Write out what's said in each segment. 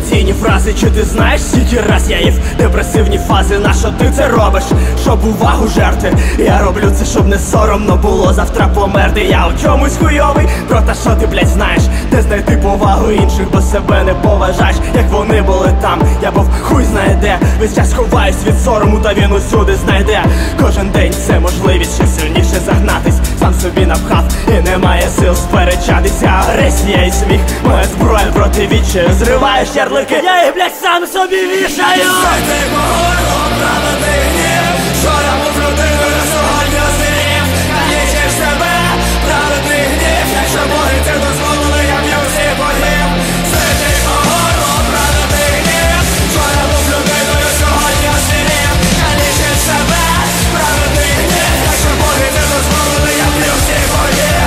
мотиваційні фрази. Чи ти знаєш, скільки раз я їв депресивні фази? Нащо ти це робиш? Щоб увагу жерти? Я роблю це, щоб не соромно було завтра померти. Я у чомусь хуйовий, про те, що ти, блядь, знаєш, де знайти повагу інших, бо себе не поважаєш. Як вони були там, я був хуй знає де. Весь час ховаюсь від сорому, та він усюди знайде. Кожен день це можливість ще сильніше загнатись. Сам собі напхав і немає сил сперечатися. Агресія і сміх, моя зброя проти відчаю. Зриваєш ярлики, я їх, блядь, сам собі вішаю. Ти по горло, правда ти гнів. Вчора був людиною, сьогодні озирів. Калічиш себе, правда ти гнів. Якщо боги це дозволили, я б'ю всіх богів. Ти по горло, правда ти гнів. Вчора був людиною, сьогодні озирів. Калічиш себе, правда ти гнів. Якщо боги це дозволили, я б'ю всіх богів.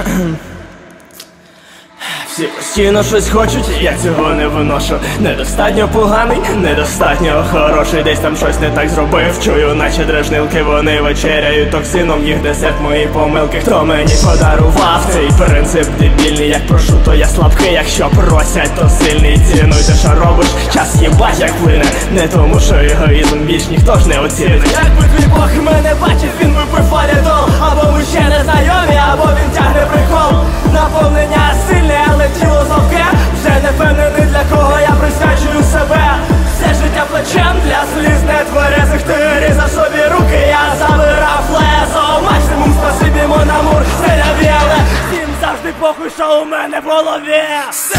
Всі постійно щось хочуть, я цього не виношу. Недостатньо поганий, недостатньо хороший. Десь там щось не так зробив. Чую, наче дражнилки, вони вечеряють токсином. Їх десерт, мої помилки. Хто мені подарував цей принцип дебільний? Як прошу, то я слабкий. Якщо просять, то сильний. Цінуй те, що робиш, час їбать як плине. Не тому, що егоїзм більш ніхто ж не оцінить. Якби твій Бог мене бачив, він випив валідол. Або ми ще не знайомі, або він тягне прикол. Наповнення сильне, але тіло завке. Вже не впевнений, для кого я присвячую себе. Все життя плечем для сліз нетверезих. Ти різав собі руки, я забирав лезо. Максимум спасибі, мон амур, стреляві, але всім завжди похуй, що у мене в голові.